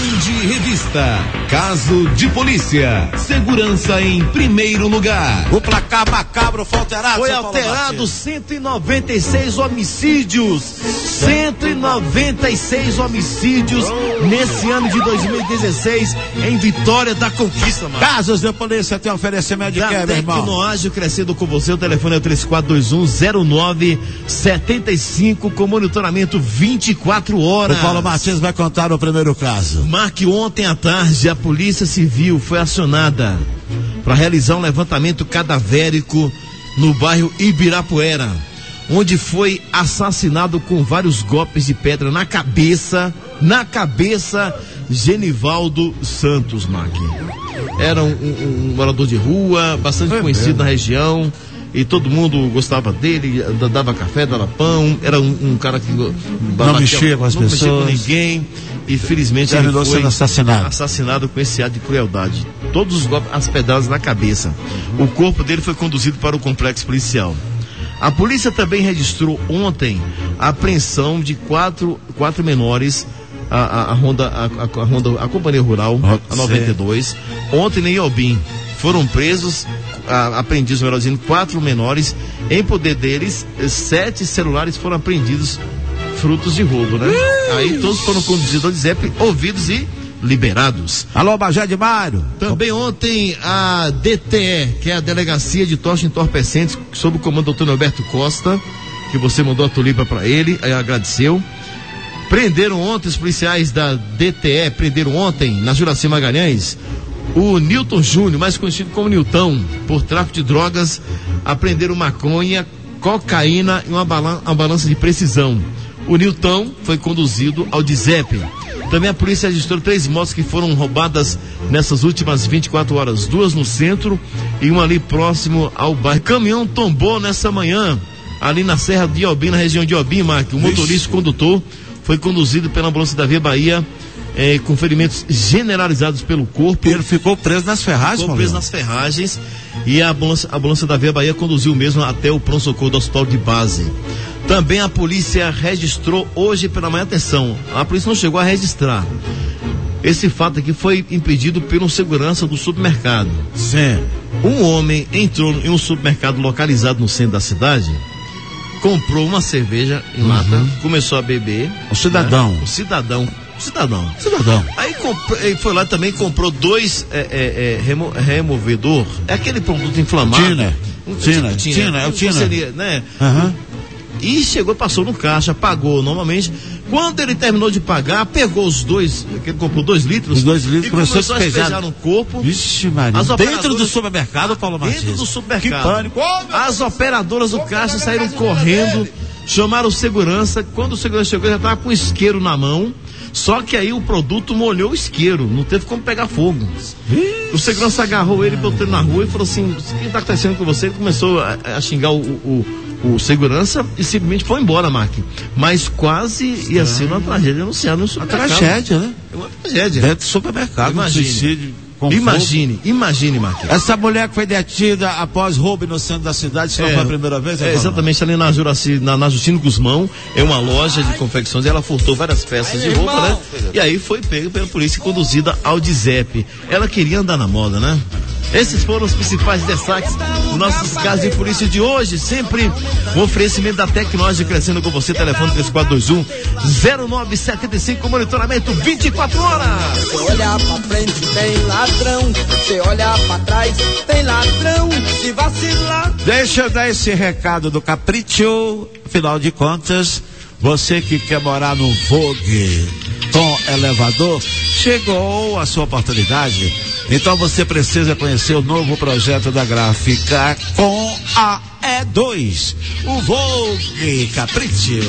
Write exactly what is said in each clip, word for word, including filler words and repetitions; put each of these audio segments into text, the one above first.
Band Revista. Caso de polícia. Segurança em primeiro lugar. O placar macabro foi alterado. Foi alterado cento e noventa e seis homicídios. cento e noventa e seis homicídios oh. nesse ano de dois mil e dezesseis em Vitória da Conquista, mano. Casos de polícia tem oferecimento de da quê, meu irmão? Tecnoágil crescendo com você. O telefone é o três quatro dois um zero nove sete cinco com monitoramento vinte e quatro horas. O Paulo Martins vai contar o primeiro caso. Marque, ontem à tarde a Polícia Civil foi acionada para realizar um levantamento cadavérico no bairro Ibirapuera, onde foi assassinado com vários golpes de pedra na cabeça, na cabeça, Genivaldo Santos, Marque. Era um, um, um morador de rua, bastante é conhecido mesmo na região, e todo mundo gostava dele, dava café, dava pão, era um, um cara que não batia, mexia com as não pessoas, não mexia com ninguém, e felizmente ele foi sendo assassinado. assassinado com esse ato de crueldade. Todos os golpes, as pedradas na cabeça. O corpo dele foi conduzido para o complexo policial. A polícia também registrou ontem a apreensão de quatro, quatro menores, a, a, a Honda, a, a, a Honda, a Companhia Rural, a noventa e dois, ontem em Iobim. Foram presos, a, apreendidos, melhor dizendo, quatro menores. Em poder deles, sete celulares foram apreendidos, frutos de roubo, né? Uh! Aí todos foram conduzidos ao D Z E P, ouvidos e liberados. Alô, Bajé de Mário. Também ontem a D T E, que é a Delegacia de Tocha Entorpecentes, sob o comando do doutor Norberto Costa, que você mandou a tulipa para ele, aí agradeceu. Prenderam ontem os policiais da D T E, prenderam ontem na Juraci Magalhães o Nilton Júnior, mais conhecido como Nilton, por tráfico de drogas. Apreenderam maconha, cocaína e uma, balan- uma balança de precisão. O Nilton foi conduzido ao D Z E P. Também a polícia registrou três motos que foram roubadas nessas últimas vinte e quatro horas. Duas no centro e uma ali próximo ao bairro. O caminhão tombou nessa manhã, ali na Serra de Iobim, na região de Iobim, Mark. O motorista e condutor foi conduzido pela ambulância da Via Bahia, eh, com ferimentos generalizados pelo corpo. Ele ficou preso nas ferragens, Ficou preso nas ferragens. E a ambulância, a ambulância da Via Bahia conduziu mesmo até o pronto-socorro do hospital de base. Também a polícia registrou hoje pela manhã, atenção, a polícia não chegou a registrar. Esse fato aqui foi impedido pelo segurança do supermercado. Sim. Um homem entrou em um supermercado localizado no centro da cidade, comprou uma cerveja em lata, uhum. começou a beber. O cidadão. Né? O cidadão. O cidadão. Cidadão. Aí comprou, ele foi lá também, comprou dois é, é, é, remo, removedor, é aquele produto inflamável. Tina. Um, Tina, Tina, Tina, é o Tina. Seria, né? Uhum. E chegou, passou no caixa, pagou normalmente. Quando ele terminou de pagar, pegou os dois, que ele comprou dois litros. Os dois litros e começou, começou a despejar. despejar no corpo. Vixe, Maria. As Dentro do supermercado, Paulo Martins. Dentro do supermercado. Que pânico. Oh, As operadoras do caixa saíram correndo, chamaram o segurança. Quando o segurança chegou, ele já estava com o isqueiro na mão. Só que aí o produto molhou o isqueiro, não teve como pegar fogo. O segurança agarrou ele, botou ele na rua e falou assim: o que está acontecendo com você? Ele começou a, a xingar o, o, o segurança e simplesmente foi embora, Mark. Mas quase ia ser uma tragédia anunciada no supermercado. Uma tragédia, né? É uma tragédia. Dentro do supermercado, Imagine. um suicídio. Imagine, imagine, Mark. Essa mulher que foi detida após roubo no centro da cidade, se não é, foi a primeira vez? É, exatamente, ali na Juraci, na, na Justino Guzmão, é uma loja de confecções, e ela furtou várias peças de roupa, né? E aí foi pega pela polícia e conduzida ao D Z E P. Ela queria andar na moda, né? Esses foram os principais destaques dos nossos casos de polícia de hoje. Sempre um oferecimento da Tecnológica crescendo com você. Telefone três quatro dois um zero nove sete cinco, com monitoramento vinte e quatro horas. Se olhar pra frente tem ladrão, se olhar pra trás tem ladrão, se vacilar. Deixa eu dar esse recado do Capricho. Afinal de contas, você que quer morar no Vogue com elevador, chegou a sua oportunidade. Então você precisa conhecer o novo projeto da Gráfica com a E dois, o Vogue Capricho.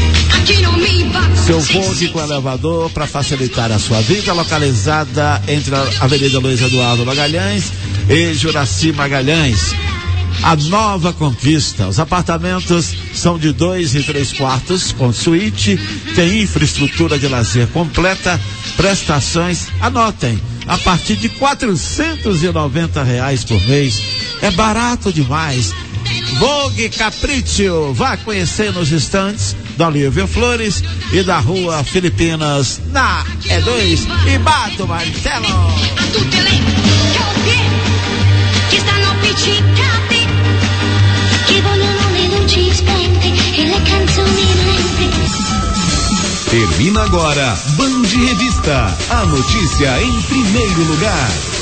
Seu Vogue com elevador para facilitar a sua vida, localizada entre a Avenida Luiz Eduardo Magalhães e Juraci Magalhães. A nova conquista. Os apartamentos são de dois e três quartos com suíte, tem infraestrutura de lazer completa, prestações, anotem, a partir de quatrocentos e noventa reais por mês. É barato demais. Vogue Capricho, vá conhecer nos estantes da Olívio Flores e da Rua Filipinas na E dois e Bato Marcelo. A tutte le coppie che stanno appiccicate, che vogliono le luci spente e le canzoni lente. Termina agora Band Revista, a notícia em primeiro lugar.